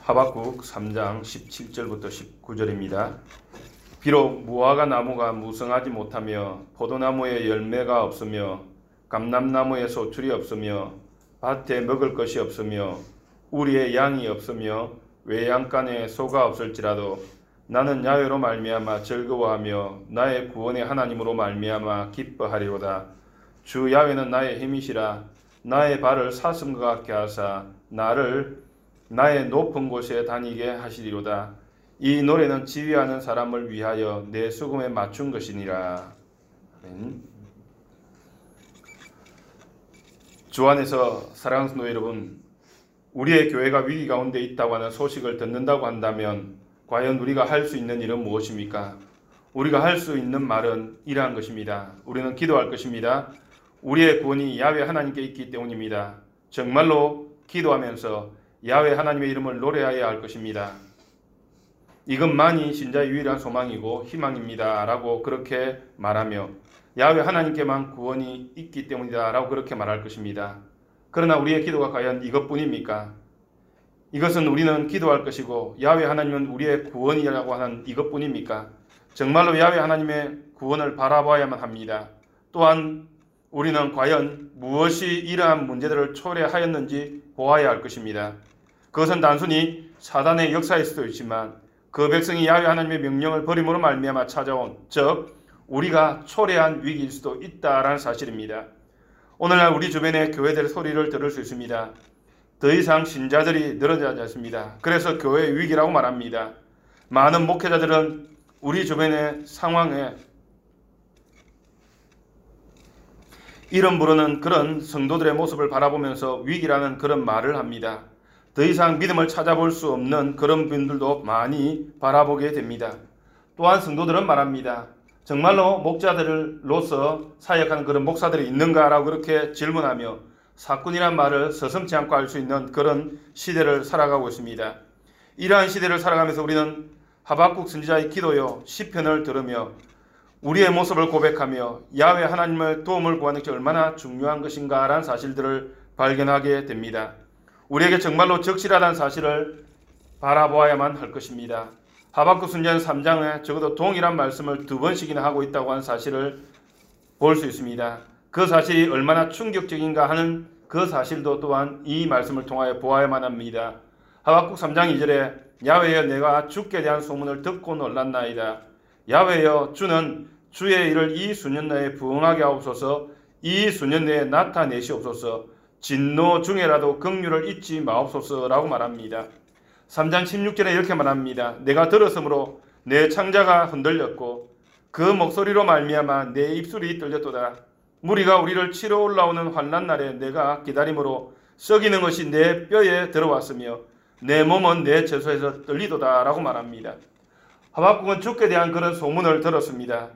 하박국 3장 17절부터 19절입니다. 비록 무화과 나무가 무성하지 못하며 포도나무에 열매가 없으며 감람나무에 소출이 없으며 밭에 먹을 것이 없으며 우리의 양이 없으며 외양간에 소가 없을지라도 나는 야훼로 말미암아 즐거워하며 나의 구원의 하나님으로 말미암아 기뻐하리로다. 주 야훼는 나의 힘이시라. 나의 발을 사슴과 같게 하사 나를 나의 높은 곳에 다니게 하시리로다. 이 노래는 지휘하는 사람을 위하여 내 수금에 맞춘 것이니라. 아멘. 주 안에서 사랑하는 성도 여러분, 우리의 교회가 위기 가운데 있다고 하는 소식을 듣는다고 한다면 과연 우리가 할 수 있는 일은 무엇입니까? 우리가 할 수 있는 말은 이러한 것입니다. 우리는 기도할 것입니다. 우리의 구원이 야훼 하나님께 있기 때문입니다. 정말로 기도하면서 야훼 하나님의 이름을 노래하여야 할 것입니다. 이것만이 신자의 유일한 소망이고 희망입니다 라고 그렇게 말하며 야훼 하나님께만 구원이 있기 때문이다 라고 그렇게 말할 것입니다. 그러나 우리의 기도가 과연 이것뿐입니까? 이것은 우리는 기도할 것이고 야훼 하나님은 우리의 구원이라고 하는 이것뿐입니까? 정말로 야훼 하나님의 구원을 바라봐야만 합니다. 또한 우리는 과연 무엇이 이러한 문제들을 초래하였는지 보아야 할 것입니다. 그것은 단순히 사단의 역사일 수도 있지만 그 백성이 야훼 하나님의 명령을 버림으로 말미암아 찾아온, 즉 우리가 초래한 위기일 수도 있다라는 사실입니다. 오늘날 우리 주변의 교회들의 소리를 들을 수 있습니다. 더 이상 신자들이 늘어나지 않습니다. 그래서 교회 위기라고 말합니다. 많은 목회자들은 우리 주변의 상황에 이름 부르는 그런 성도들의 모습을 바라보면서 위기라는 그런 말을 합니다. 더 이상 믿음을 찾아볼 수 없는 그런 분들도 많이 바라보게 됩니다. 또한 성도들은 말합니다. 정말로 목자들로서 사역하는 그런 목사들이 있는가라고 그렇게 질문하며 사꾼이란 말을 서슴지 않고 알 수 있는 그런 시대를 살아가고 있습니다. 이러한 시대를 살아가면서 우리는 하박국 선지자의 기도요 시편을 들으며 우리의 모습을 고백하며 야훼 하나님의 도움을 구하는 것이 얼마나 중요한 것인가라는 사실들을 발견하게 됩니다. 우리에게 정말로 적실하다는 사실을 바라보아야만 할 것입니다. 하박국 선지자는 3장에 적어도 동일한 말씀을 2번씩이나 하고 있다고 하는 사실을 볼 수 있습니다. 그 사실이 얼마나 충격적인가 하는 그 사실도 또한 이 말씀을 통하여 보아야만 합니다. 하박국 3장 2절에 야훼여 내가 주께 대한 소문을 듣고 놀랐나이다. 야훼여 주는 주의 일을 이 수년 내에 부응하게 하옵소서. 이 수년 내에 나타내시옵소서. 진노 중에라도 긍휼을 잊지 마옵소서라고 말합니다. 3장 16절에 이렇게 말합니다. 내가 들었으므로 내 창자가 흔들렸고 그 목소리로 말미암아 내 입술이 떨렸도다. 무리가 우리를 치러 올라오는 환난 날에 내가 기다림으로 썩이는 것이 내 뼈에 들어왔으며 내 몸은 내 처소에서 떨리도다 라고 말합니다. 하박국은 주께 대한 그런 소문을 들었습니다.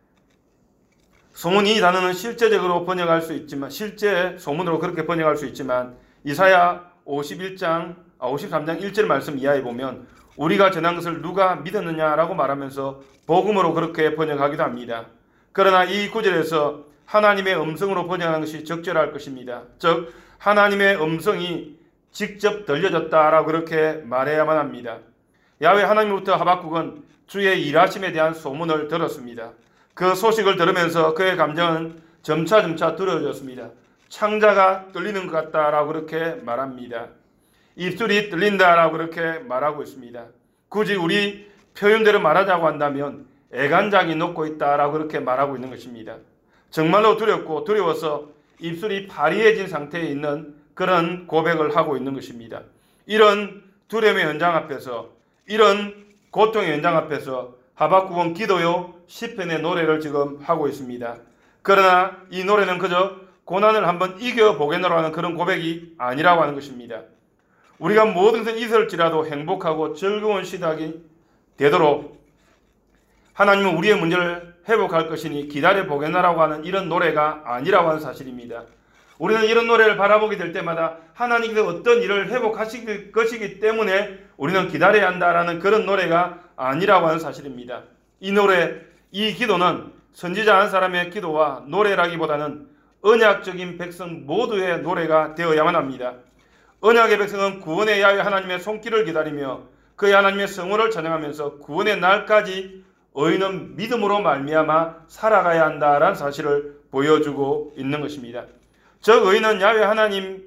소문 이 단어는 실제적으로 번역할 수 있지만 실제 소문으로 그렇게 번역할 수 있지만 이사야 53장 1절 말씀 이하에 보면 우리가 전한 것을 누가 믿었느냐라고 말하면서 복음으로 그렇게 번역하기도 합니다. 그러나 이 구절에서 하나님의 음성으로 번역하는 것이 적절할 것입니다. 즉 하나님의 음성이 직접 들려졌다라고 그렇게 말해야만 합니다. 야훼 하나님으로부터 하박국은 주의 일하심에 대한 소문을 들었습니다. 그 소식을 들으면서 그의 감정은 점차 두려워졌습니다. 창자가 떨리는 것 같다라고 그렇게 말합니다. 입술이 떨린다라고 그렇게 말하고 있습니다. 굳이 우리 표현대로 말하자고 한다면 애간장이 녹고 있다라고 그렇게 말하고 있는 것입니다. 정말로 두렵고 두려워서 입술이 파리해진 상태에 있는 그런 고백을 하고 있는 것입니다. 이런 두려움의 현장 앞에서 이런 고통의 현장 앞에서 하박국은 기도요 시편의 노래를 지금 하고 있습니다. 그러나 이 노래는 그저 고난을 한번 이겨보겠노라고 하는 그런 고백이 아니라고 하는 것입니다. 우리가 모든 것을 있을지라도 행복하고 즐거운 시작이 되도록 하나님은 우리의 문제를 회복할 것이니 기다려보겠나라고 하는 이런 노래가 아니라고 하는 사실입니다. 우리는 이런 노래를 바라보게 될 때마다 하나님께서 어떤 일을 회복하실 것이기 때문에 우리는 기다려야 한다라는 그런 노래가 아니라고 하는 사실입니다. 이 노래, 이 기도는 선지자 한 사람의 기도와 노래라기보다는 언약적인 백성 모두의 노래가 되어야만 합니다. 언약의 백성은 구원의 야훼 하나님의 손길을 기다리며 그의 하나님의 성호를 찬양하면서 구원의 날까지 의인은 믿음으로 말미암아 살아가야 한다라는 사실을 보여주고 있는 것입니다. 즉 의인은 야훼 하나님이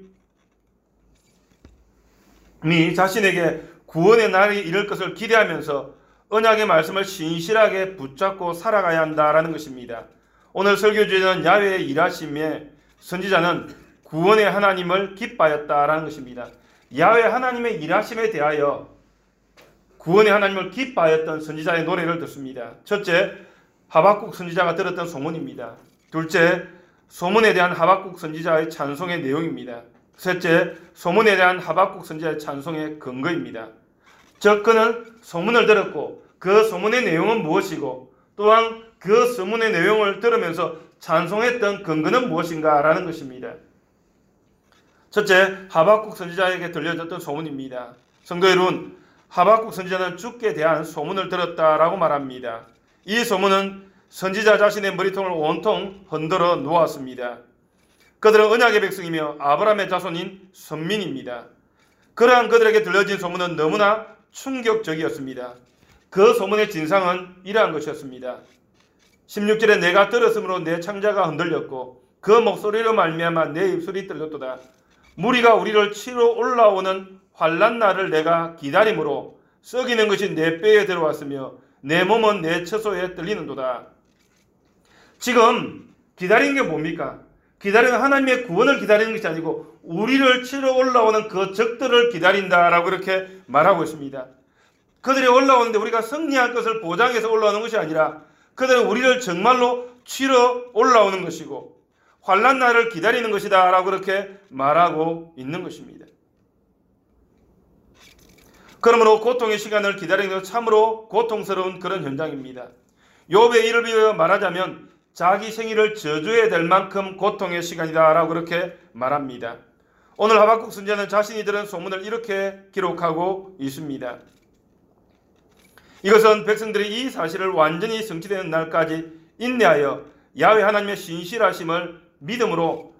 자신에게 구원의 날이 이를 것을 기대하면서 언약의 말씀을 신실하게 붙잡고 살아가야 한다라는 것입니다. 오늘 설교 주제는 야훼의 일하심에 선지자는 구원의 하나님을 기뻐하였다라는 것입니다. 야훼 하나님의 일하심에 대하여 구원의 하나님을 기뻐하였던 선지자의 노래를 듣습니다. 첫째, 하박국 선지자가 들었던 소문입니다. 둘째, 소문에 대한 하박국 선지자의 찬송의 내용입니다. 셋째, 소문에 대한 하박국 선지자의 찬송의 근거입니다. 즉 그는 소문을 들었고 그 소문의 내용은 무엇이고 또한 그 소문의 내용을 들으면서 찬송했던 근거는 무엇인가라는 것입니다. 첫째, 하박국 선지자에게 들려졌던 소문입니다. 성도 여러분, 하박국 선지자는 주께 대한 소문을 들었다라고 말합니다. 이 소문은 선지자 자신의 머리통을 온통 흔들어 놓았습니다. 그들은 언약의 백성이며 아브라함의 자손인 선민입니다. 그러한 그들에게 들려진 소문은 너무나 충격적이었습니다. 그 소문의 진상은 이러한 것이었습니다. 16절에 내가 들었으므로 내 창자가 흔들렸고 그 목소리로 말미암아 내 입술이 떨렸도다. 무리가 우리를 치러 올라오는 환난 날을 내가 기다림으로 썩이는 것이 내 뼈에 들어왔으며 내 몸은 내 처소에 떨리는도다. 지금 기다리는 게 뭡니까? 기다리는 하나님의 구원을 기다리는 것이 아니고 우리를 치러 올라오는 그 적들을 기다린다라고 그렇게 말하고 있습니다. 그들이 올라오는데 우리가 승리할 것을 보장해서 올라오는 것이 아니라 그들은 우리를 정말로 치러 올라오는 것이고 환난 날을 기다리는 것이다 라고 그렇게 말하고 있는 것입니다. 그러므로 고통의 시간을 기다리는 것은 참으로 고통스러운 그런 현장입니다. 욥의 일을 비유해 말하자면 자기 생일을 저주해야 될 만큼 고통의 시간이다 라고 그렇게 말합니다. 오늘 하박국 선지자는 자신이 들은 소문을 이렇게 기록하고 있습니다. 이것은 백성들이 이 사실을 완전히 성취되는 날까지 인내하여 야훼 하나님의 신실하심을 믿음으로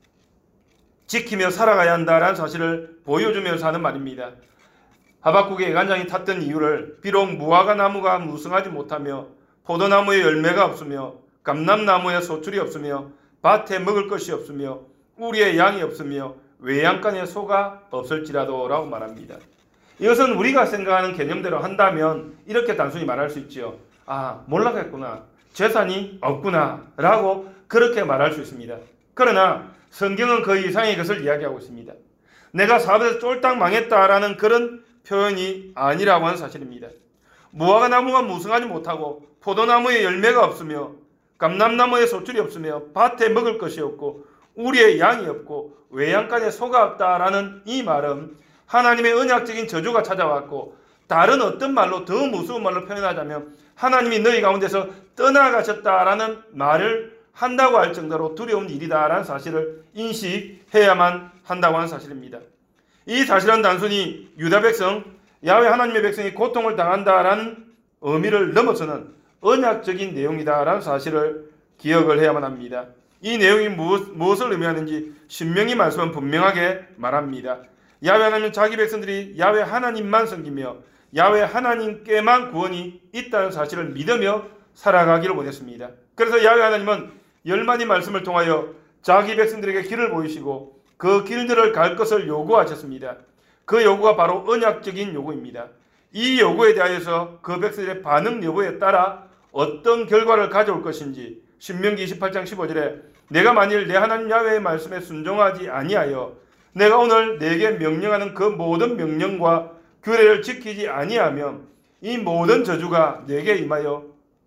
지키며 살아가야 한다라는 사실을 보여주면서 하는 말입니다. 하박국의 애간장이 탔던 이유를 비록 무화과 나무가 무성하지 못하며 포도나무에 열매가 없으며 감람나무에 소출이 없으며 밭에 먹을 것이 없으며 우리의 양이 없으며 외양간에 소가 없을지라도 라고 말합니다. 이것은 우리가 생각하는 개념대로 한다면 이렇게 단순히 말할 수 있죠. 아, 몰라겠구나. 재산이 없구나 라고 그렇게 말할 수 있습니다. 그러나 성경은 그 이상의 것을 이야기하고 있습니다. 내가 사업에서 쫄딱 망했다라는 그런 표현이 아니라고 하는 사실입니다. 무화과 나무가 무성하지 못하고 포도나무에 열매가 없으며 감람나무에 소출이 없으며 밭에 먹을 것이 없고 우리의 양이 없고 외양간에 소가 없다라는 이 말은 하나님의 언약적인 저주가 찾아왔고 다른 어떤 말로 더 무서운 말로 표현하자면 하나님이 너희 가운데서 떠나가셨다라는 말을 한다고 할 정도로 두려운 일이다라는 사실을 인식해야만 한다고 하는 사실입니다. 이 사실은 단순히 유다 백성, 야훼 하나님의 백성이 고통을 당한다라는 의미를 넘어서는 언약적인 내용이다라는 사실을 기억을 해야만 합니다. 이 내용이 무엇을 의미하는지 신명기 말씀은 분명하게 말합니다. 야훼 하나님은 자기 백성들이 야훼 하나님만 섬기며 야훼 하나님께만 구원이 있다는 사실을 믿으며 살아가기를 원했습니다. 그래서 야훼 하나님은 열마디 말씀을 통하여 자기 백성들에게 길을 보이시고 그 길들을 갈 것을 요구하셨습니다. 그 요구가 바로 언약적인 요구입니다. 이 요구에 대하여서 그 백성들의 반응 여부에 따라 어떤 결과를 가져올 것인지 신명기 28장 15절에 내가 만일 내 하나님 야훼의 말씀에 순종하지 아니하여 내가 오늘 내게 명령하는 그 모든 명령과 규례를 지키지 아니하면 이 모든 저주가 내게 임하여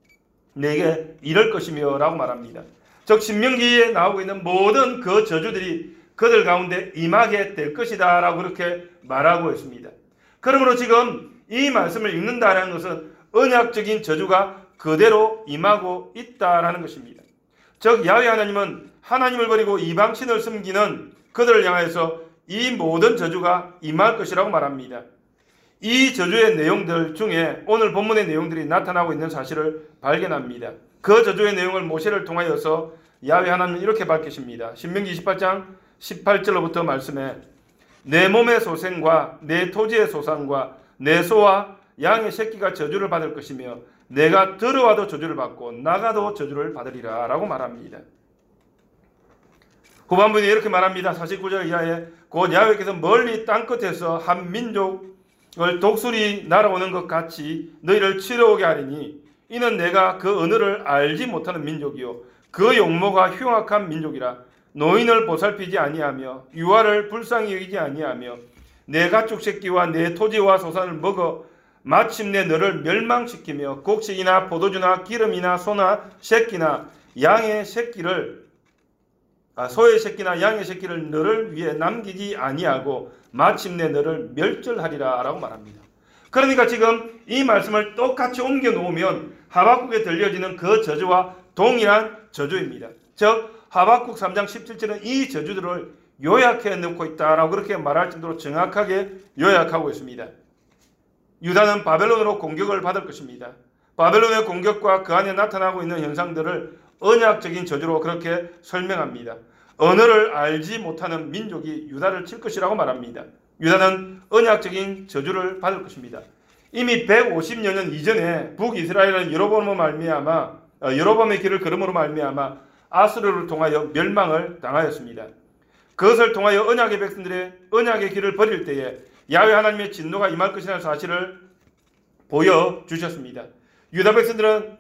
내게 이를 것이며 라고 말합니다. 즉 신명기에 나오고 있는 모든 그 저주들이 그들 가운데 임하게 될 것이다 라고 그렇게 말하고 있습니다. 그러므로 지금 이 말씀을 읽는다는 것은 언약적인 저주가 그대로 임하고 있다라는 것입니다. 즉 야훼 하나님은 하나님을 버리고 이방신을 섬기는 그들을 향해서 이 모든 저주가 임할 것이라고 말합니다. 이 저주의 내용들 중에 오늘 본문의 내용들이 나타나고 있는 사실을 발견합니다. 그 저주의 내용을 모세를 통하여서 야훼 하나님은 이렇게 밝히십니다. 신명기 28장 18절로부터 말씀에 내 몸의 소생과 내 토지의 소산과 내 소와 양의 새끼가 저주를 받을 것이며 내가 들어와도 저주를 받고 나가도 저주를 받으리라 라고 말합니다. 후반부에 이렇게 말합니다. 49절 이하에 곧 야훼께서 멀리 땅끝에서 한 민족을 독수리 날아오는 것 같이 너희를 치러오게 하리니 이는 내가 그 언어를 알지 못하는 민족이요 그 용모가 흉악한 민족이라. 노인을 보살피지 아니하며 유아를 불쌍히 여기지 아니하며 내 가축 새끼와 내 토지와 소산을 먹어 마침내 너를 멸망시키며 곡식이나 포도주나 기름이나 소나 새끼나 양의 새끼를 소의 새끼나 양의 새끼를 너를 위해 남기지 아니하고 마침내 너를 멸절하리라 라고 말합니다. 그러니까 지금 이 말씀을 똑같이 옮겨 놓으면 하박국에 들려지는 그 저주와 동일한 저주입니다. 즉 하박국 3장 17절은 이 저주들을 요약해 놓고 있다라고 그렇게 말할 정도로 정확하게 요약하고 있습니다. 유다는 바벨론으로 공격을 받을 것입니다. 바벨론의 공격과 그 안에 나타나고 있는 현상들을 언약적인 저주로 그렇게 설명합니다. 언어를 알지 못하는 민족이 유다를 칠 것이라고 말합니다. 유다는 언약적인 저주를 받을 것입니다. 이미 150여 년 이전에 북이스라엘은 여로보암의 길을 걸음으로 말미암아 아수르를 통하여 멸망을 당하였습니다. 그것을 통하여 언약의 백성들의 언약의 길을 버릴 때에 야훼 하나님의 진노가 임할 것이라는 사실을 보여주셨습니다. 유다 백성들은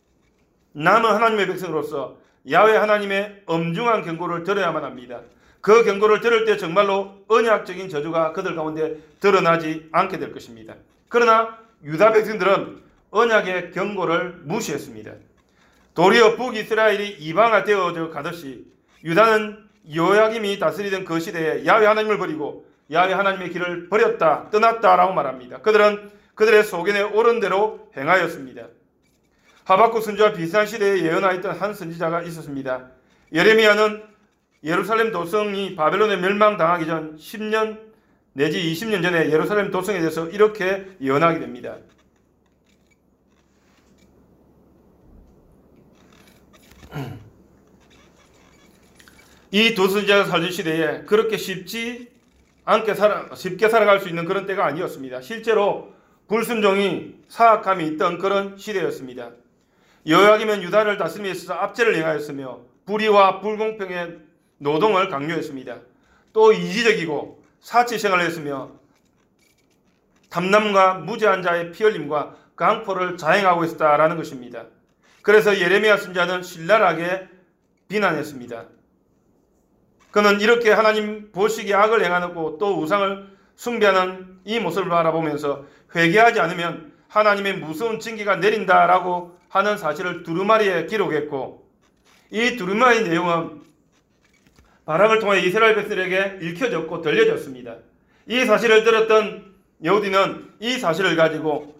남은 하나님의 백성으로서 야훼 하나님의 엄중한 경고를 들어야만 합니다. 그 경고를 들을 때 정말로 언약적인 저주가 그들 가운데 드러나지 않게 될 것입니다. 그러나 유다 백성들은 언약의 경고를 무시했습니다. 도리어 북이스라엘이 이방화되어져 가듯이 유다는 요야김이 다스리던 그 시대에 야훼 하나님을 버리고 야훼 하나님의 길을 버렸다, 떠났다라고 말합니다. 그들은 그들의 소견에 옳은 대로 행하였습니다. 하박국 선지와 비슷한 시대에 예언하였던 한 선지자가 있었습니다. 예레미야는 예루살렘 도성이 바벨론에 멸망당하기 전 10년 내지 20년 전에 예루살렘 도성에 대해서 이렇게 예언하게 됩니다. 이 두 선지자가 살던 시대에 그렇게 쉽게 살아갈 수 있는 그런 때가 아니었습니다. 실제로 불순종이 사악함이 있던 그런 시대였습니다. 여호야김은 유다를 다스림에 있어서 압제를 행하였으며 불의와 불공평의 노동을 강요했습니다. 또 이지적이고 사치 생활을 했으며 탐남과 무죄한 자의 피흘림과 강포를 자행하고 있었다라는 것입니다. 그래서 예레미야 선지자는 신랄하게 비난했습니다. 그는 이렇게 하나님 보시기에 악을 행하고 또 우상을 숭배하는 이 모습을 바라보면서 회개하지 않으면 하나님의 무서운 징계가 내린다라고 하는 사실을 두루마리에 기록했고, 이 두루마리 내용은 바락을 통해 이스라엘 백성들에게 읽혀졌고 들려졌습니다. 이 사실을 들었던 여호디는 이 사실을 가지고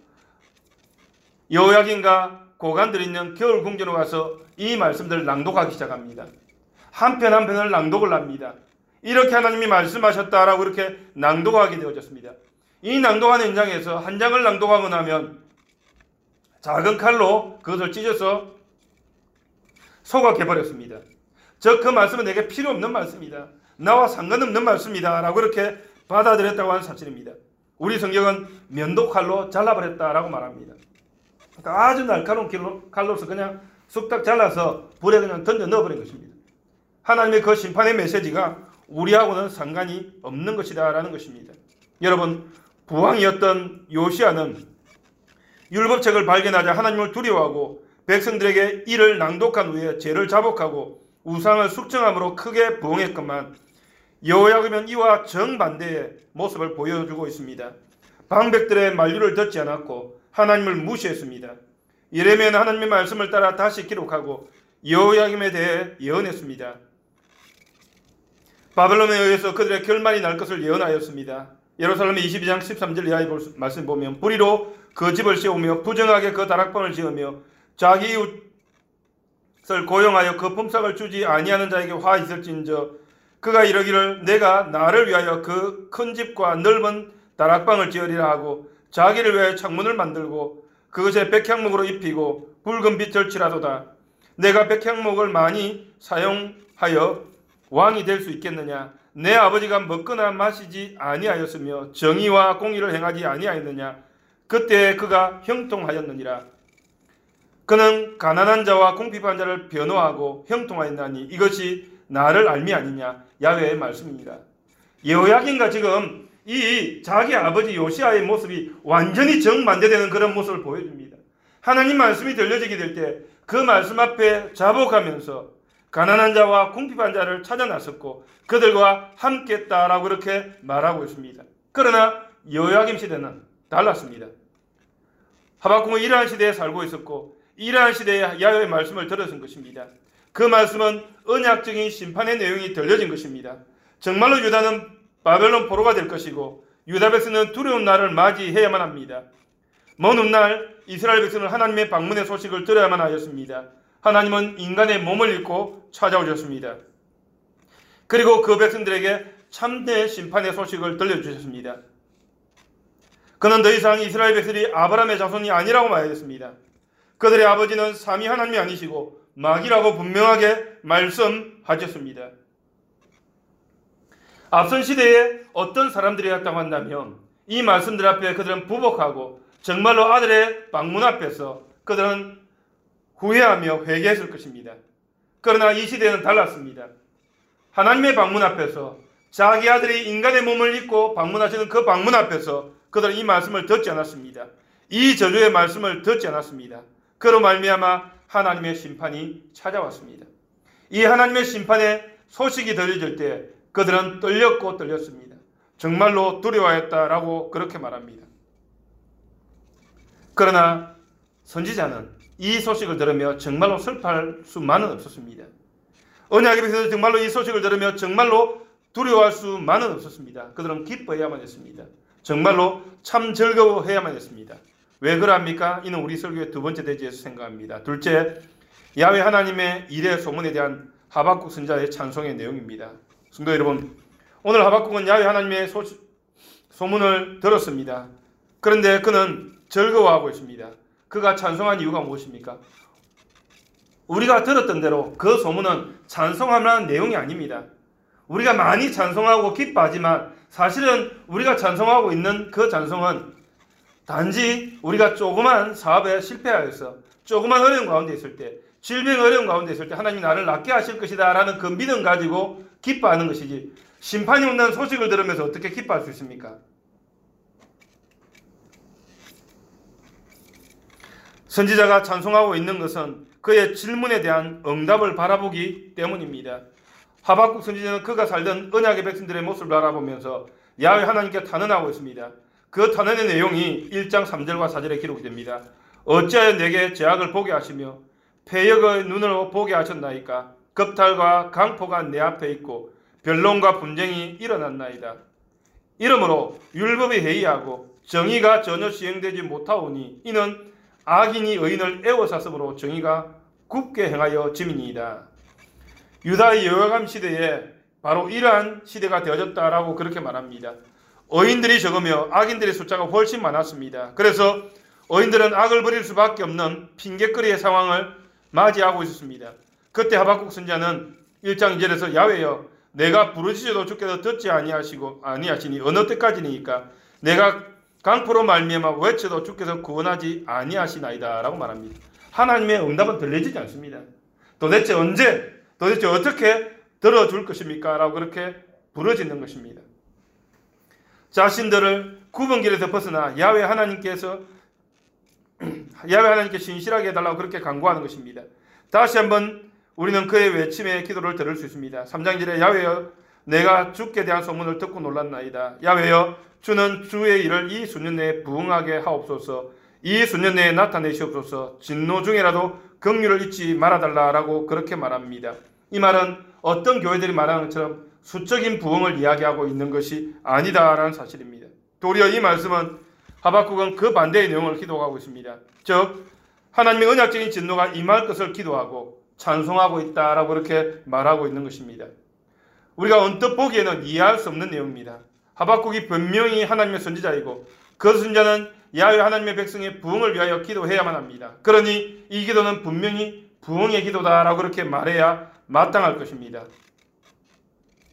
여호야김과 고관들이 있는 겨울 궁전으로 가서 이 말씀들을 낭독하기 시작합니다. 한 편 한 편을 낭독을 합니다. 이렇게 하나님이 말씀하셨다라고 이렇게 낭독하게 되어졌습니다. 이 낭독하는 현장에서 한 장을 낭독하고 나면 작은 칼로 그것을 찢어서 소각해버렸습니다. 즉 그 말씀은 내게 필요 없는 말씀이다, 나와 상관없는 말씀이다 라고 이렇게 받아들였다고 하는 사실입니다. 우리 성경은 면도칼로 잘라버렸다라고 말합니다. 그러니까 아주 날카로운 칼로서 그냥 쑥딱 잘라서 불에 그냥 던져 넣어버린 것입니다. 하나님의 그 심판의 메시지가 우리하고는 상관이 없는 것이다 라는 것입니다. 여러분, 부왕이었던 요시야는 율법책을 발견하자 하나님을 두려워하고 백성들에게 이를 낭독한 후에 죄를 자복하고 우상을 숙정함으로 크게 부응했건만 여호야김은 이와 정반대의 모습을 보여주고 있습니다. 방백들의 만류를 듣지 않았고 하나님을 무시했습니다. 예레미야는 하나님의 말씀을 따라 다시 기록하고 여호야김에 대해 예언했습니다. 바벨론에 의해서 그들의 결말이 날 것을 예언하였습니다. 예루살렘 22장 13절 이하의 말씀 보면 불의로 그 집을 세우며 부정하게 그 다락방을 지으며 자기 이웃을 고용하여 그 품삯을 주지 아니하는 자에게 화 있을진저 그가 이러기를 내가 나를 위하여 그 큰 집과 넓은 다락방을 지으리라 하고 자기를 위하여 창문을 만들고 그것에 백향목으로 입히고 붉은 빛을 칠하도다. 내가 백향목을 많이 사용하여 왕이 될 수 있겠느냐? 내 아버지가 먹거나 마시지 아니하였으며 정의와 공의를 행하지 아니하였느냐? 그때 그가 형통하였느니라. 그는 가난한 자와 궁핍한 자를 변호하고 형통하였나니 이것이 나를 알미 아니냐? 야훼의 말씀입니다. 여호야긴과 지금 이 자기 아버지 요시아의 모습이 완전히 정반대되는 그런 모습을 보여줍니다. 하나님 말씀이 들려지게 될 때 그 말씀 앞에 자복하면서 가난한 자와 궁핍한 자를 찾아 나섰고 그들과 함께 했다라고 그렇게 말하고 있습니다. 그러나 여호야김 시대는 달랐습니다. 하박국은 이러한 시대에 살고 있었고 이러한 시대에 야훼의 말씀을 들었은 것입니다. 그 말씀은 언약적인 심판의 내용이 들려진 것입니다. 정말로 유다는 바벨론 포로가 될 것이고 유다 백성은 두려운 날을 맞이해야만 합니다. 먼 훗날 이스라엘 백성은 하나님의 방문의 소식을 들어야만 하였습니다. 하나님은 인간의 몸을 입고 찾아오셨습니다. 그리고 그 백성들에게 참된 심판의 소식을 들려주셨습니다. 그는 더 이상 이스라엘 백성이 아브라함의 자손이 아니라고 말했습니다. 그들의 아버지는 삼위 하나님이 아니시고 마귀라고 분명하게 말씀하셨습니다. 앞선 시대에 어떤 사람들이었다고 한다면 이 말씀들 앞에 그들은 부복하고 정말로 아들의 방문 앞에서 그들은 후회하며 회개했을 것입니다. 그러나 이 시대는 달랐습니다. 하나님의 방문 앞에서 자기 아들이 인간의 몸을 입고 방문하시는 그 방문 앞에서 그들은 이 말씀을 듣지 않았습니다. 이 저주의 말씀을 듣지 않았습니다. 그로 말미암아 하나님의 심판이 찾아왔습니다. 이 하나님의 심판의 소식이 들려질 때 그들은 떨렸고 떨렸습니다. 정말로 두려워했다라고 그렇게 말합니다. 그러나 선지자는 이 소식을 들으며 정말로 슬퍼할 수만은 없었습니다. 언약의 백성들은 정말로 이 소식을 들으며 정말로 두려워할 수만은 없었습니다. 그들은 기뻐해야만 했습니다. 정말로 참 즐거워해야만 했습니다. 왜 그럽니까? 이는 우리 설교의 두 번째 대지에서 생각합니다. 둘째, 야훼 하나님의 일의 소문에 대한 하박국 선지자의 찬송의 내용입니다. 성도 여러분, 오늘 하박국은 야훼 하나님의 소문을 들었습니다. 그런데 그는 즐거워하고 있습니다. 그가 찬송한 이유가 무엇입니까? 우리가 들었던 대로 그 소문은 찬송할 만한 내용이 아닙니다. 우리가 많이 찬송하고 기뻐하지만 사실은 우리가 찬송하고 있는 그 찬송은 단지 우리가 조그만 사업에 실패하여서 조그만 어려운 가운데 있을 때, 질병 어려운 가운데 있을 때 하나님이 나를 낫게 하실 것이다 라는 그 믿음 가지고 기뻐하는 것이지, 심판이 온다는 소식을 들으면서 어떻게 기뻐할 수 있습니까? 선지자가 찬송하고 있는 것은 그의 질문에 대한 응답을 바라보기 때문입니다. 하박국 선지자는 그가 살던 언약의 백성들의 모습을 바라보면서 야훼 하나님께 탄원하고 있습니다. 그 탄원의 내용이 1장 3절과 4절에 기록이 됩니다. 어찌하여 내게 죄악을 보게 하시며 패역의 눈으로 보게 하셨나이까? 겁탈과 강포가 내 앞에 있고 변론과 분쟁이 일어났나이다. 이러므로 율법이 해이하고 정의가 전혀 시행되지 못하오니 이는 악인이 의인을 애워쌌으므로 정의가 굽게 행하여 짐이니이다. 유다의 여호야김 시대에 바로 이러한 시대가 되어졌다라고 그렇게 말합니다. 의인들이 적으며 악인들의 숫자가 훨씬 많았습니다. 그래서 의인들은 악을 벌일 수밖에 없는 핑계거리의 상황을 맞이하고 있었습니다. 그때 하박국 선지자는 1장 2절에서 야훼여 내가 부르짖어도 주께서 듣지 아니하시니 어느 때까지니까 내가 강포로 말미암아 외쳐도 주께서 구원하지 아니하시나이다 라고 말합니다. 하나님의 응답은 들려지지 않습니다. 도대체 언제, 도대체 어떻게 들어줄 것입니까? 라고 그렇게 부르짖는 것입니다. 자신들을 구분길에서 벗어나 야훼 하나님께 신실하게 해달라고 그렇게 간구하는 것입니다. 다시 한번 우리는 그의 외침의 기도를 들을 수 있습니다. 3장 1절에 야훼여 내가 주께 대한 소문을 듣고 놀랐나이다. 야훼여 주는 주의 일을 이 수년 내에 부응하게 하옵소서. 이 수년 내에 나타내시옵소서. 진노 중에라도 긍휼을 잊지 말아달라라고 그렇게 말합니다. 이 말은 어떤 교회들이 말하는 것처럼 수적인 부흥을 이야기하고 있는 것이 아니다라는 사실입니다. 도리어 이 말씀은 하박국은 그 반대의 내용을 기도하고 있습니다. 즉 하나님의 언약적인 진노가 임할 것을 기도하고 찬송하고 있다라고 그렇게 말하고 있는 것입니다. 우리가 언뜻 보기에는 이해할 수 없는 내용입니다. 하박국이 분명히 하나님의 선지자이고 그 선지자는 야훼 하나님의 백성의 부흥을 위하여 기도해야만 합니다. 그러니 이 기도는 분명히 부흥의 기도다라고 그렇게 말해야 마땅할 것입니다.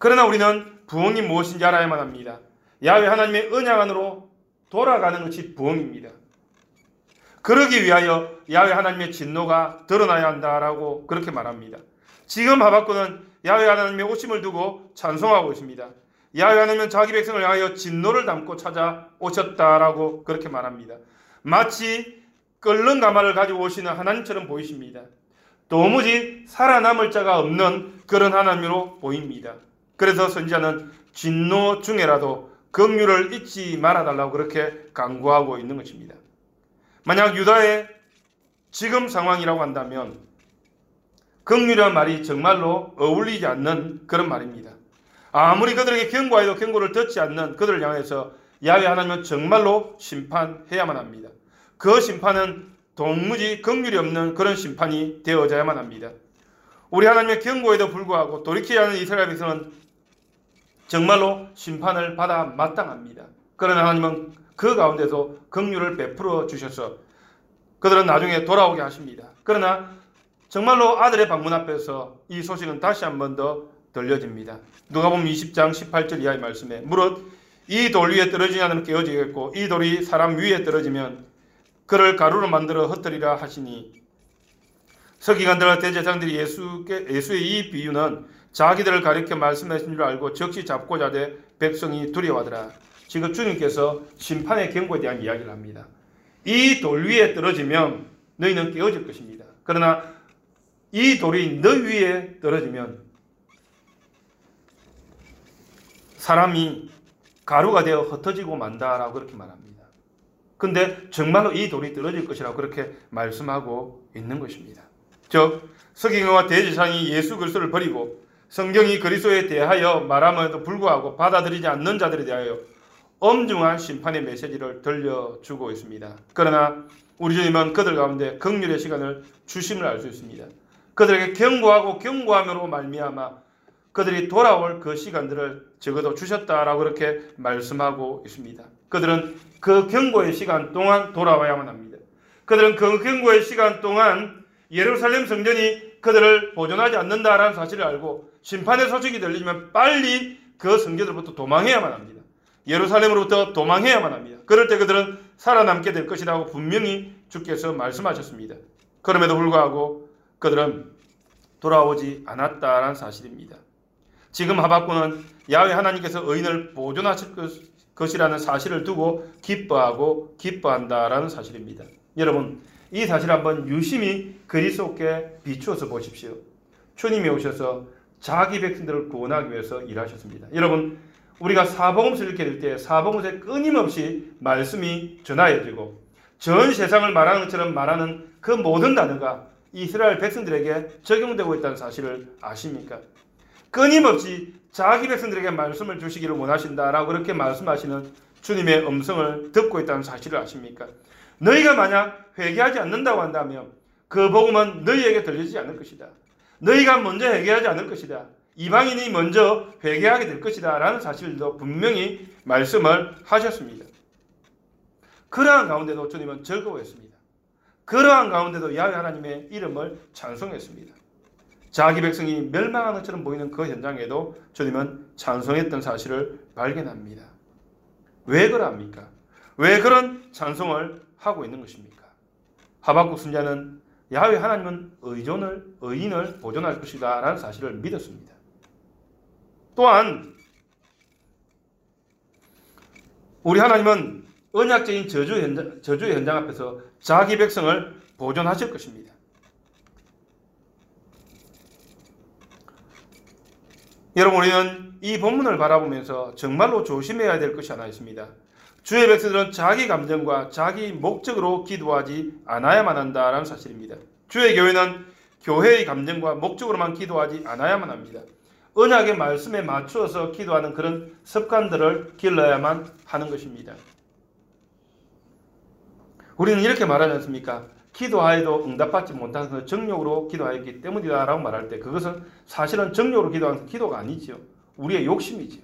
그러나 우리는 부흥이 무엇인지 알아야만 합니다. 야훼 하나님의 언약 안으로 돌아가는 것이 부흥입니다. 그러기 위하여 야훼 하나님의 진노가 드러나야 한다라고 그렇게 말합니다. 지금 하박국은 야훼 하나님의 오심을 두고 찬송하고 있습니다. 야훼 하나님은 자기 백성을 향하여 진노를 담고 찾아오셨다라고 그렇게 말합니다. 마치 끓는 가마를 가지고 오시는 하나님처럼 보이십니다. 도무지 살아남을 자가 없는 그런 하나님으로 보입니다. 그래서 선지자는 진노 중에라도 긍휼을 잊지 말아달라고 그렇게 간구하고 있는 것입니다. 만약 유다의 지금 상황이라고 한다면 긍휼이라는 말이 정말로 어울리지 않는 그런 말입니다. 아무리 그들에게 경고해도 경고를 듣지 않는 그들을 향해서 야훼 하나님은 정말로 심판해야만 합니다. 그 심판은 도무지 긍휼이 없는 그런 심판이 되어져야만 합니다. 우리 하나님의 경고에도 불구하고 돌이키지 않은 이스라엘 백성은 정말로 심판을 받아 마땅합니다. 그러나 하나님은 그 가운데서 긍휼을 베풀어 주셔서 그들은 나중에 돌아오게 하십니다. 그러나 정말로 아들의 방문 앞에서 이 소식은 다시 한 번 더 들려집니다. 누가복음 20장 18절 이하의 말씀에 무릇 이 돌 위에 떨어지지 않으면 깨어지겠고 이 돌이 사람 위에 떨어지면 그를 가루로 만들어 흩뜨리라 하시니 서기관들과 대제사장들이 예수의 이 비유는 자기들을 가리켜 말씀하신 줄 알고 적시 잡고자 돼 백성이 두려워하더라. 지금 주님께서 심판의 경고에 대한 이야기를 합니다. 이 돌 위에 떨어지면 너희는 깨어질 것입니다. 그러나 이 돌이 너 위에 떨어지면 사람이 가루가 되어 흩어지고 만다라고 그렇게 말합니다. 근데 정말로 이 돌이 떨어질 것이라고 그렇게 말씀하고 있는 것입니다. 즉 서기관과 대제사장이 예수 그리스도를 버리고 성경이 그리스도에 대하여 말함에도 불구하고 받아들이지 않는 자들에 대하여 엄중한 심판의 메시지를 들려주고 있습니다. 그러나 우리 주님은 그들 가운데 긍휼의 시간을 주심을 알 수 있습니다. 그들에게 경고하고 경고함으로 말미암아 그들이 돌아올 그 시간들을 적어도 주셨다라고 그렇게 말씀하고 있습니다. 그들은 그 경고의 시간 동안 돌아와야만 합니다. 그들은 그 경고의 시간 동안 예루살렘 성전이 그들을 보존하지 않는다라는 사실을 알고 심판의 소식이 들리면 빨리 그 성전으로부터 도망해야만 합니다. 예루살렘으로부터 도망해야만 합니다. 그럴 때 그들은 살아남게 될 것이라고 분명히 주께서 말씀하셨습니다. 그럼에도 불구하고 그들은 돌아오지 않았다라는 사실입니다. 지금 하박국은 야훼 하나님께서 의인을 보존하실 것이라는 사실을 두고 기뻐하고 기뻐한다라는 사실입니다. 여러분 이 사실을 한번 유심히 그리스도께 비추어서 보십시오. 주님이 오셔서 자기 백성들을 구원하기 위해서 일하셨습니다. 여러분 우리가 사복음서를 읽게 될 때 사복음서에 끊임없이 말씀이 전하여지고 전 세상을 말하는 것처럼 말하는 그 모든 단어가 이스라엘 백성들에게 적용되고 있다는 사실을 아십니까? 끊임없이 자기 백성들에게 말씀을 주시기를 원하신다라고 그렇게 말씀하시는 주님의 음성을 듣고 있다는 사실을 아십니까? 너희가 만약 회개하지 않는다고 한다면 그 복음은 너희에게 들리지 않을 것이다. 너희가 먼저 회개하지 않을 것이다. 이방인이 먼저 회개하게 될 것이다 라는 사실도 분명히 말씀을 하셨습니다. 그러한 가운데도 주님은 즐거워했습니다. 그러한 가운데도 야훼 하나님의 이름을 찬송했습니다. 자기 백성이 멸망하는 것처럼 보이는 그 현장에도 주님은 찬송했던 사실을 발견합니다. 왜 그러합니까? 왜 그런 찬송을 하고 있는 것입니까? 하박국 선지자는 야훼 하나님은 의인을 보존할 것이다 라는 사실을 믿었습니다. 또한 우리 하나님은 언약적인 저주의 현장 앞에서 자기 백성을 보존하실 것입니다. 여러분 우리는 이 본문을 바라보면서 정말로 조심해야 될 것이 하나 있습니다. 주의 백성들은 자기 감정과 자기 목적으로 기도하지 않아야만 한다는 사실입니다. 주의 교회는 교회의 감정과 목적으로만 기도하지 않아야만 합니다. 언약의 말씀에 맞추어서 기도하는 그런 습관들을 길러야만 하는 것입니다. 우리는 이렇게 말하지 않습니까? 기도하여도 응답받지 못한 것은 정욕으로 기도하였기 때문이다 라고 말할 때 그것은 사실은 정욕으로 기도하는 기도가 아니지요. 우리의 욕심이지요.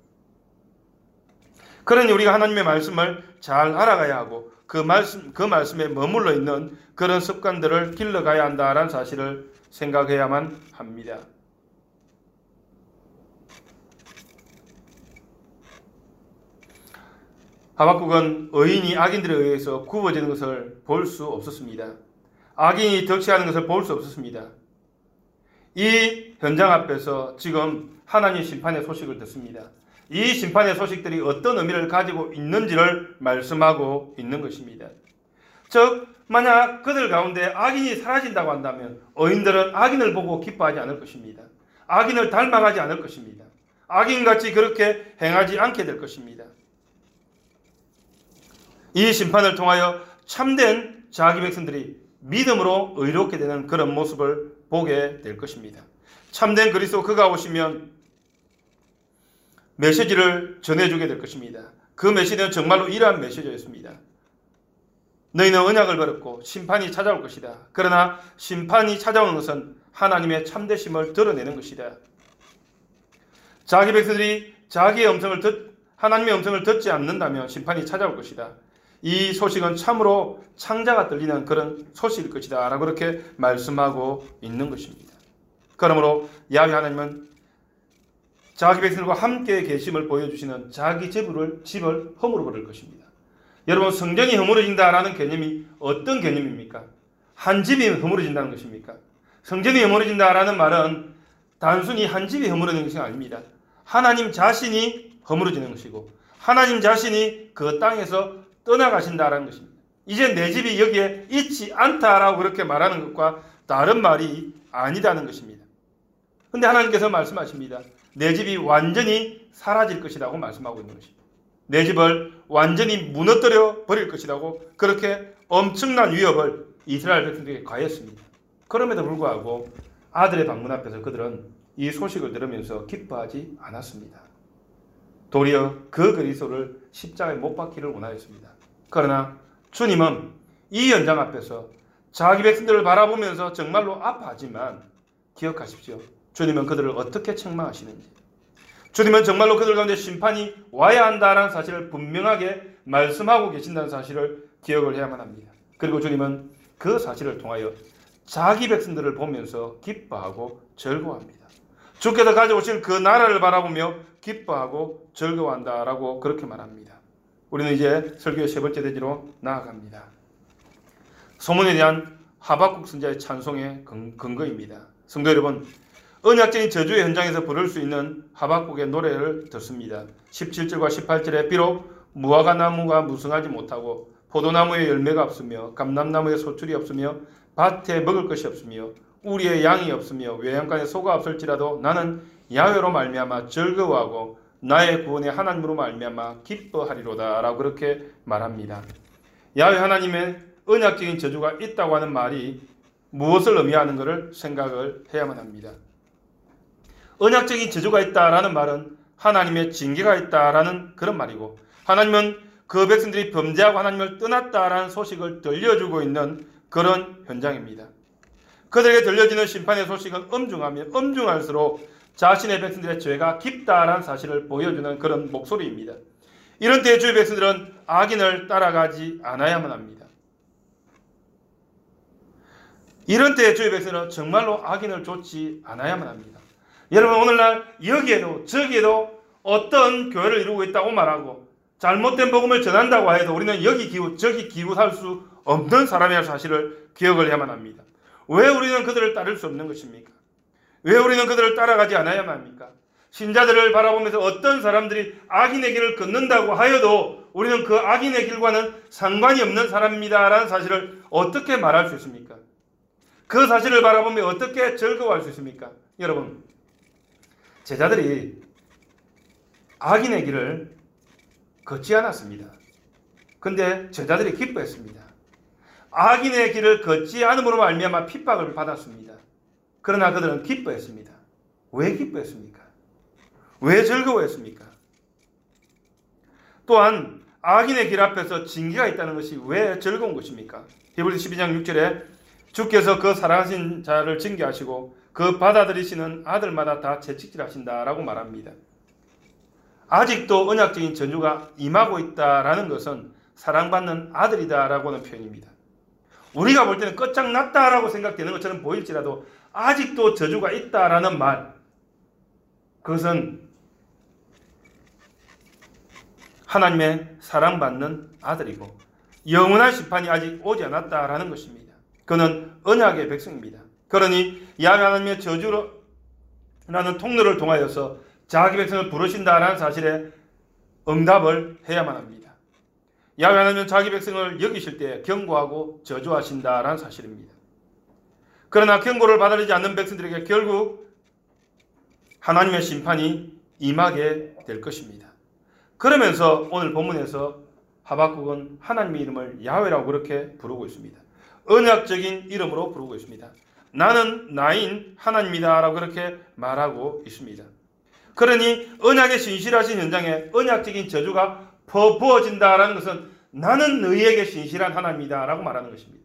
그러니 우리가 하나님의 말씀을 잘 알아가야 하고 그 말씀에 머물러 있는 그런 습관들을 길러가야 한다라는 사실을 생각해야만 합니다. 하박국은 의인이 악인들에 의해서 구워지는 것을 볼 수 없었습니다. 악인이 덕치하는 것을 볼 수 없었습니다. 이 현장 앞에서 지금 하나님의 심판의 소식을 듣습니다. 이 심판의 소식들이 어떤 의미를 가지고 있는지를 말씀하고 있는 것입니다. 즉 만약 그들 가운데 악인이 사라진다고 한다면 의인들은 악인을 보고 기뻐하지 않을 것입니다. 악인을 닮아가지 않을 것입니다. 악인같이 그렇게 행하지 않게 될 것입니다. 이 심판을 통하여 참된 자기 백성들이 믿음으로 의롭게 되는 그런 모습을 보게 될 것입니다. 참된 그리스도 그가 오시면 메시지를 전해주게 될 것입니다. 그 메시지는 정말로 이러한 메시지였습니다. 너희는 언약을 버렸고 심판이 찾아올 것이다. 그러나 심판이 찾아오는 것은 하나님의 참되심을 드러내는 것이다. 자기 백성들이 하나님의 음성을 듣지 않는다면 심판이 찾아올 것이다. 이 소식은 참으로 창자가 떨리는 그런 소식일 것이다 라고 그렇게 말씀하고 있는 것입니다. 그러므로 야훼 하나님은 자기 백성들과 함께 계심을 보여주시는 자기 집을 허물어 버릴 것입니다. 여러분, 성전이 허물어진다라는 개념이 어떤 개념입니까? 한 집이 허물어진다는 것입니까? 성전이 허물어진다라는 말은 단순히 한 집이 허물어지는 것이 아닙니다. 하나님 자신이 허물어지는 것이고 하나님 자신이 그 땅에서 떠나가신다라는 것입니다. 이제 내 집이 여기에 있지 않다라고 그렇게 말하는 것과 다른 말이 아니다는 것입니다. 그런데 하나님께서 말씀하십니다. 내 집이 완전히 사라질 것이라고 말씀하고 있는 것입니다. 내 집을 완전히 무너뜨려 버릴 것이라고 그렇게 엄청난 위협을 이스라엘 백성들에게 가했습니다. 그럼에도 불구하고 아들의 방문 앞에서 그들은 이 소식을 들으면서 기뻐하지 않았습니다. 도리어 그 그리스도를 십자가에 못 박기를 원하였습니다. 그러나 주님은 이 현장 앞에서 자기 백성들을 바라보면서 정말로 아파하지만 기억하십시오. 주님은 그들을 어떻게 책망하시는지, 주님은 정말로 그들 가운데 심판이 와야 한다는 사실을 분명하게 말씀하고 계신다는 사실을 기억을 해야만 합니다. 그리고 주님은 그 사실을 통하여 자기 백성들을 보면서 기뻐하고 즐거워합니다. 주께서 가져오신 그 나라를 바라보며 기뻐하고 즐거워한다라고 그렇게 말합니다. 우리는 이제 설교의 세 번째 대지로 나아갑니다. 소문에 대한 하박국 선지자의 찬송의 근거입니다. 성도 여러분, 언약적인 저주의 현장에서 부를 수 있는 하박국의 노래를 듣습니다. 17절과 18절에 비록 무화과 나무가 무성하지 못하고 포도나무에 열매가 없으며 감람나무에 소출이 없으며 밭에 먹을 것이 없으며 우리의 양이 없으며 외양간에 소가 없을지라도 나는 야훼로 말미암아 즐거워하고 나의 구원의 하나님으로 말미암아 기뻐하리로다 라고 그렇게 말합니다. 야훼 하나님의 언약적인 저주가 있다고 하는 말이 무엇을 의미하는 것을 생각을 해야만 합니다. 언약적인 저주가 있다라는 말은 하나님의 징계가 있다라는 그런 말이고, 하나님은 그 백성들이 범죄하고 하나님을 떠났다라는 소식을 들려주고 있는 그런 현장입니다. 그들에게 들려지는 심판의 소식은 엄중하면 엄중할수록 자신의 백성들의 죄가 깊다라는 사실을 보여주는 그런 목소리입니다. 이런 때에 주의 백성들은 악인을 따라가지 않아야만 합니다. 이런 때에 주의 백성들은 정말로 악인을 쫓지 않아야만 합니다. 여러분, 오늘날 여기에도 저기에도 어떤 교회를 이루고 있다고 말하고 잘못된 복음을 전한다고 해도 우리는 여기 기웃 저기 기웃할 수 없는 사람이라는 사실을 기억을 해야만 합니다. 왜 우리는 그들을 따를 수 없는 것입니까? 왜 우리는 그들을 따라가지 않아야만 합니까? 신자들을 바라보면서 어떤 사람들이 악인의 길을 걷는다고 하여도 우리는 그 악인의 길과는 상관이 없는 사람입니다라는 사실을 어떻게 말할 수 있습니까? 그 사실을 바라보며 어떻게 즐거워할 수 있습니까? 여러분, 제자들이 악인의 길을 걷지 않았습니다. 근데 제자들이 기뻐했습니다. 악인의 길을 걷지 않음으로 말미암아 핍박을 받았습니다. 그러나 그들은 기뻐했습니다. 왜 기뻐했습니까? 왜 즐거워했습니까? 또한 악인의 길 앞에서 징계가 있다는 것이 왜 즐거운 것입니까? 히브리서 12장 6절에 주께서 그 사랑하신 자를 징계하시고 그 받아들이시는 아들마다 다 채찍질하신다라고 말합니다. 아직도 언약적인 저주가 임하고 있다라는 것은 사랑받는 아들이다라고 하는 표현입니다. 우리가 볼 때는 끝장났다라고 생각되는 것처럼 보일지라도 아직도 저주가 있다라는 말, 그것은 하나님의 사랑받는 아들이고 영원한 심판이 아직 오지 않았다라는 것입니다. 그는 언약의 백성입니다. 그러니 야훼 하나님의 저주라는 통로를 통하여서 자기 백성을 부르신다라는 사실에 응답을 해야만 합니다. 야훼 하나님은 자기 백성을 여기실 때 경고하고 저주하신다라는 사실입니다. 그러나 경고를 받아들이지 않는 백성들에게 결국 하나님의 심판이 임하게 될 것입니다. 그러면서 오늘 본문에서 하박국은 하나님의 이름을 야훼라고 그렇게 부르고 있습니다. 언약적인 이름으로 부르고 있습니다. 나는 나인 하나님이다 라고 그렇게 말하고 있습니다. 그러니 언약의 신실하신 현장에 언약적인 저주가 부어진다라는 것은 나는 너희에게 신실한 하나님이다 라고 말하는 것입니다.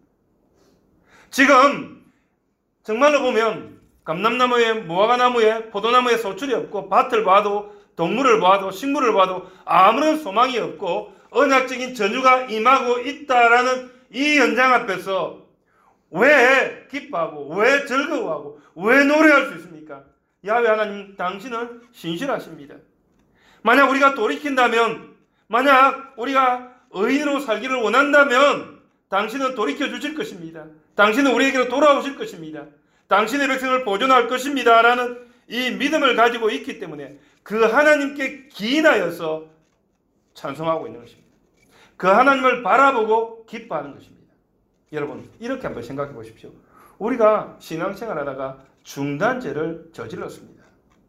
지금 정말로 보면 감람나무에 무화과나무에 포도나무에 소출이 없고 밭을 봐도 동물을 봐도 식물을 봐도 아무런 소망이 없고 언약적인 저주가 임하고 있다라는 이 현장 앞에서 왜 기뻐하고 왜 즐거워하고 왜 노래할 수 있습니까? 야훼 하나님 당신은 신실하십니다. 만약 우리가 돌이킨다면, 만약 우리가 의인으로 살기를 원한다면 당신은 돌이켜 주실 것입니다. 당신은 우리에게로 돌아오실 것입니다. 당신의 백성을 보존할 것입니다 라는 이 믿음을 가지고 있기 때문에 그 하나님께 기인하여서 찬송하고 있는 것입니다. 그 하나님을 바라보고 기뻐하는 것입니다. 여러분, 이렇게 한번 생각해 보십시오. 우리가 신앙생활 하다가 중단죄를 저질렀습니다.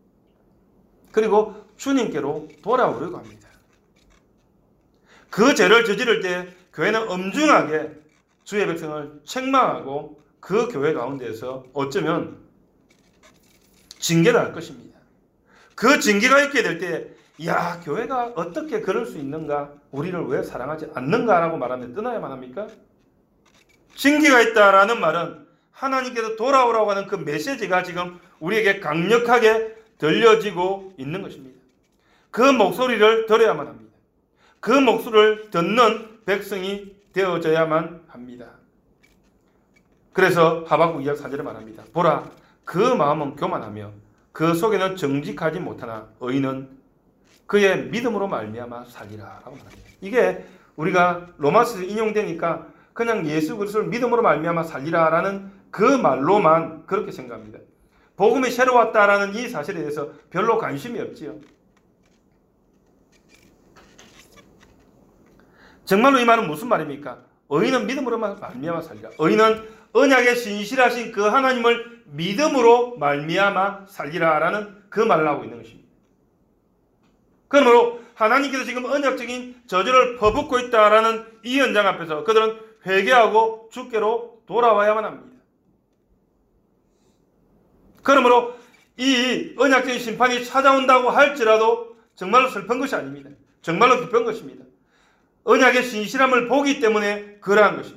그리고 주님께로 돌아오려고 합니다. 그 죄를 저지를 때 교회는 엄중하게 주의 백성을 책망하고 그 교회 가운데에서 어쩌면 징계를 할 것입니다. 그 징계가 있게 될 때, 야, 교회가 어떻게 그럴 수 있는가? 우리를 왜 사랑하지 않는가라고 말하면 떠나야만 합니까? 징계가 있다라는 말은 하나님께서 돌아오라고 하는 그 메시지가 지금 우리에게 강력하게 들려지고 있는 것입니다. 그 목소리를 들어야만 합니다. 그 목소리를 듣는 백성이 되어져야만 합니다. 그래서 하박국 2장 4절에 말합니다. 보라, 그 마음은 교만하며 그 속에는 정직하지 못하나 의인은 그의 믿음으로 말미암아 살리라 라고 말합니다. 이게 우리가 로마서에서 인용되니까 그냥 예수 그리스도를 믿음으로 말미암아 살리라 라는 그 말로만 그렇게 생각합니다. 복음이 새로 왔다라는 이 사실에 대해서 별로 관심이 없지요. 정말로 이 말은 무슨 말입니까? 의인은 믿음으로 말미암아 살리라. 의인은 언약에 신실하신 그 하나님을 믿음으로 말미암아 살리라라는 그 말을 하고 있는 것입니다. 그러므로 하나님께서 지금 언약적인 저주를 퍼붓고 있다라는 이 현장 앞에서 그들은 회개하고 주께로 돌아와야만 합니다. 그러므로 이 언약적인 심판이 찾아온다고 할지라도 정말로 슬픈 것이 아닙니다. 정말로 기쁜 것입니다. 언약의 신실함을 보기 때문에 그러한 것입니다.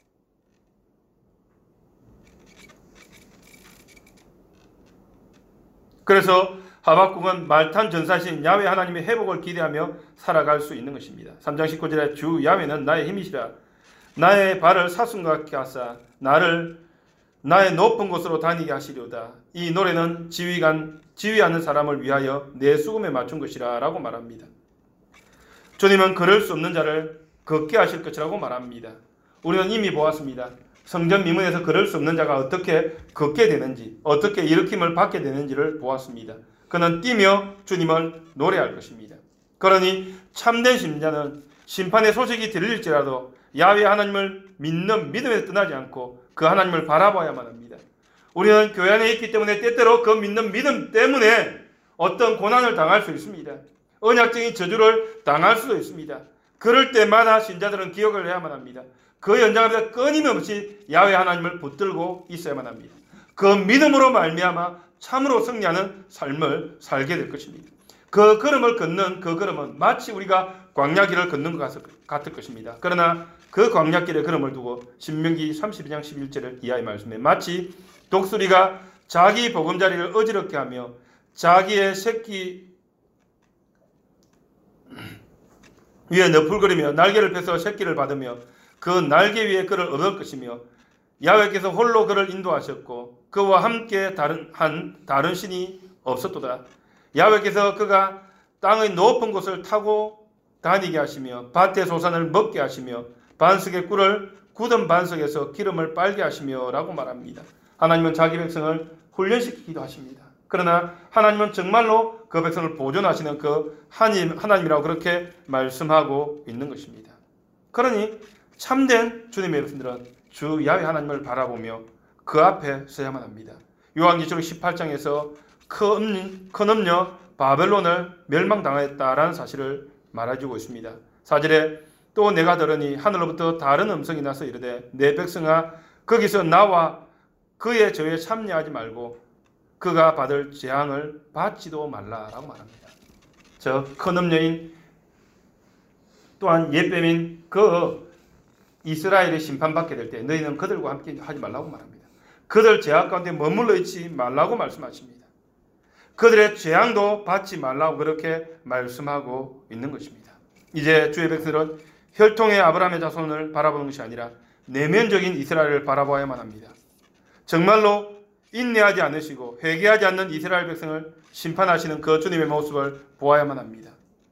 그래서 하박국은 말탄 전사신 야훼 하나님의 회복을 기대하며 살아갈 수 있는 것입니다. 3장 19절에 주 야훼는 나의 힘이시라. 나의 발을 사슴과 같게 하사 나를 나의 높은 곳으로 다니게 하시려다. 이 노래는 지휘하는 사람을 위하여 내 수금에 맞춘 것이라 라고 말합니다. 주님은 걸을 수 없는 자를 걷게 하실 것이라고 말합니다. 우리는 이미 보았습니다. 성전 미문에서 걸을 수 없는 자가 어떻게 걷게 되는지, 어떻게 일으킴을 받게 되는지를 보았습니다. 그는 뛰며 주님을 노래할 것입니다. 그러니 참된 신자는 심판의 소식이 들릴지라도 야훼 하나님을 믿는 믿음에서 떠나지 않고 그 하나님을 바라봐야만 합니다. 우리는 교회 안에 있기 때문에 때때로 그 믿는 믿음 때문에 어떤 고난을 당할 수 있습니다. 언약적인 저주를 당할 수도 있습니다. 그럴 때마다 신자들은 기억을 해야만 합니다. 그 현장에서 끊임없이 야훼 하나님을 붙들고 있어야만 합니다. 그 믿음으로 말미암아 참으로 승리하는 삶을 살게 될 것입니다. 그 걸음을 걷는 그 걸음은 마치 우리가 광야길을 걷는 것 같을 것입니다. 그러나 그 광야길의 걸음을 두고 신명기 32장 11절을 이하의 말씀에 마치 독수리가 자기 보금자리를 어지럽게 하며 자기의 새끼 위에 너풀거리며 날개를 펴서 새끼를 받으며 그 날개 위에 그를 얻을 것이며 야훼께서 홀로 그를 인도하셨고 그와 함께 다른 신이 없었도다. 야훼께서 그가 땅의 높은 곳을 타고 다니게 하시며 밭의 소산을 먹게 하시며 반석의 꿀을 굳은 반석에서 기름을 빨게 하시며 라고 말합니다. 하나님은 자기 백성을 훈련시키기도 하십니다. 그러나 하나님은 정말로 그 백성을 보존하시는 그 하나님이라고 그렇게 말씀하고 있는 것입니다. 그러니 참된 주님의 백성들은 주 야훼 하나님을 바라보며 그 앞에 서야만 합니다. 요한계시록 18장에서 큰 음녀 바벨론을 멸망당하였다라는 사실을 말해주고 있습니다. 4절에 또 내가 들으니 하늘로부터 다른 음성이 나서 이르되 내 백성아 거기서 나와 그의 저에 참여하지 말고 그가 받을 재앙을 받지도 말라라고 말합니다. 저 큰 음녀인 또한 옛뱀인 그 이스라엘이 심판받게 될 때 너희는 그들과 함께 하지 말라고 말합니다. 그들 죄악 가운데 머물러 있지 말라고 말씀하십니다. 그들의 재앙도 받지 말라고 그렇게 말씀하고 있는 것입니다. 이제 주의 백성들은 혈통의 아브라함의 자손을 바라보는 것이 아니라 내면적인 이스라엘을 바라봐야만 합니다. 정말로 인내하지 않으시고 회개하지 않는 이스라엘 백성을 심판하시는 그 주님의 모습을 보아야만 합니다.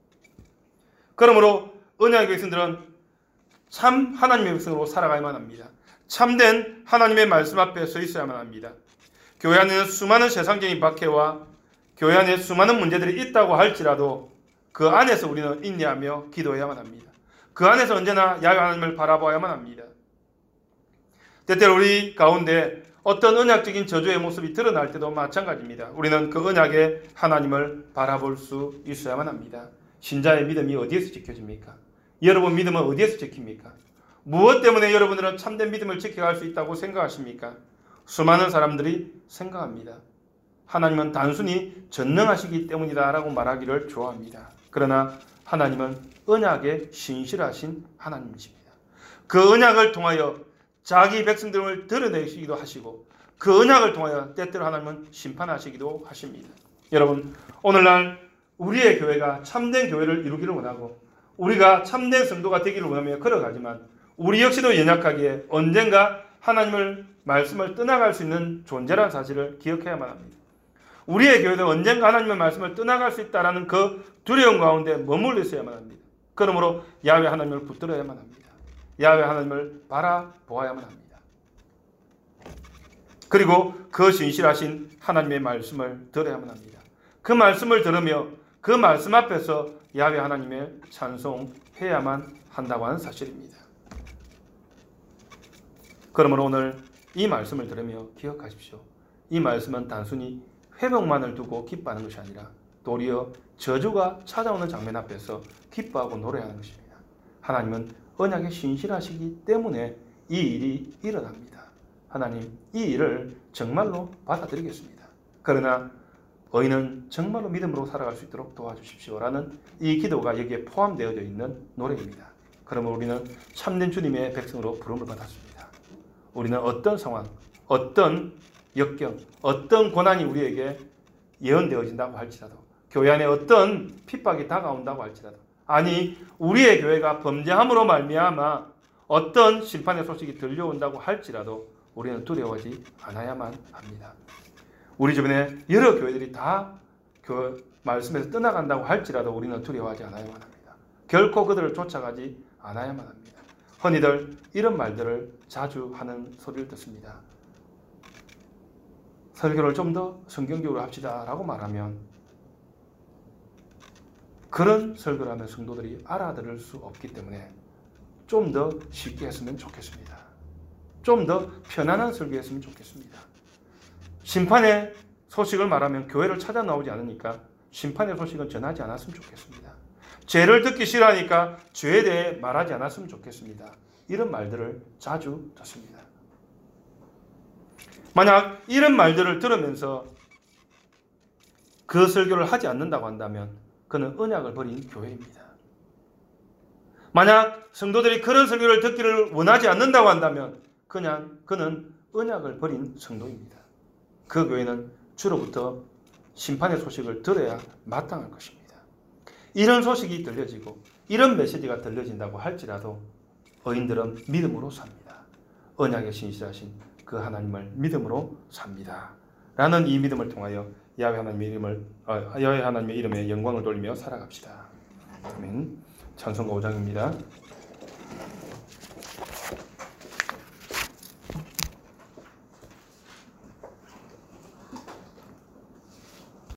그러므로 언약의 백성들은 참 하나님의 백성으로 살아가야만 합니다. 참된 하나님의 말씀 앞에 서 있어야만 합니다. 교회 안에는 수많은 세상적인 박해와 교회 안에 수많은 문제들이 있다고 할지라도 그 안에서 우리는 인내하며 기도해야만 합니다. 그 안에서 언제나 야훼 하나님을 바라봐야만 합니다. 때때로 우리 가운데 어떤 언약적인 저주의 모습이 드러날 때도 마찬가지입니다. 우리는 그 언약의 하나님을 바라볼 수 있어야만 합니다. 신자의 믿음이 어디에서 지켜집니까? 여러분 믿음은 어디에서 지킵니까? 무엇 때문에 여러분들은 참된 믿음을 지켜갈 수 있다고 생각하십니까? 수많은 사람들이 생각합니다. 하나님은 단순히 전능하시기 때문이다 라고 말하기를 좋아합니다. 그러나 하나님은 언약에 신실하신 하나님이십니다. 그 언약을 통하여 자기 백성들을 드러내시기도 하시고 그 언약을 통하여 때때로 하나님은 심판하시기도 하십니다. 여러분 오늘날 우리의 교회가 참된 교회를 이루기를 원하고 우리가 참된 성도가 되기를 원하며 걸어가지만 우리 역시도 연약하기에 언젠가 하나님을 말씀을 떠나갈 수 있는 존재라는 사실을 기억해야만 합니다. 우리의 교회도 언젠가 하나님의 말씀을 떠나갈 수 있다는 그 두려움 가운데 머물러 있어야만 합니다. 그러므로 야훼 하나님을 붙들어야만 합니다. 야훼 하나님을 바라보아야만 합니다. 그리고 그 신실하신 하나님의 말씀을 들어야만 합니다. 그 말씀을 들으며 그 말씀 앞에서 야훼 하나님의 찬송해야만 한다고 하는 사실입니다. 그러므로 오늘 이 말씀을 들으며 기억하십시오. 이 말씀은 단순히 회복만을 두고 기뻐하는 것이 아니라 도리어 저주가 찾아오는 장면 앞에서 기뻐하고 노래하는 것입니다. 하나님은 언약에 신실하시기 때문에 이 일이 일어납니다. 하나님, 이 일을 정말로 받아들이겠습니다. 그러나 의인은 정말로 믿음으로 살아갈 수 있도록 도와주십시오라는 이 기도가 여기에 포함되어져 있는 노래입니다. 그러면 우리는 참된 주님의 백성으로 부름을 받았습니다. 우리는 어떤 상황, 어떤 역경, 어떤 고난이 우리에게 예언되어진다고 할지라도 교회 안에 어떤 핍박이 다가온다고 할지라도 아니 우리의 교회가 범죄함으로 말미암아 어떤 심판의 소식이 들려온다고 할지라도 우리는 두려워하지 않아야만 합니다. 우리 주변에 여러 교회들이 다 그 말씀에서 떠나간다고 할지라도 우리는 두려워하지 않아야만 합니다. 결코 그들을 쫓아가지 않아야만 합니다. 흔히들 이런 말들을 자주 하는 소리를 듣습니다. 설교를 좀 더 성경적으로 합시다 라고 말하면 그런 설교를 하면 성도들이 알아들을 수 없기 때문에 좀 더 쉽게 했으면 좋겠습니다. 좀 더 편안한 설교했으면 좋겠습니다. 심판의 소식을 말하면 교회를 찾아 나오지 않으니까 심판의 소식은 전하지 않았으면 좋겠습니다. 죄를 듣기 싫어하니까 죄에 대해 말하지 않았으면 좋겠습니다. 이런 말들을 자주 듣습니다. 만약 이런 말들을 들으면서 그 설교를 하지 않는다고 한다면 그는 언약을 버린 교회입니다. 만약 성도들이 그런 설교를 듣기를 원하지 않는다고 한다면 그는 언약을 버린 성도입니다. 그 교회는 주로부터 심판의 소식을 들어야 마땅할 것입니다. 이런 소식이 들려지고 이런 메시지가 들려진다고 할지라도 의인들은 믿음으로 삽니다. 언약에 신실하신 그 하나님을 믿음으로 삽니다. 라는 이 믿음을 통하여 야훼 하나님의 이름에 영광을 돌리며 살아갑시다. 아멘. 찬송가 5장입니다.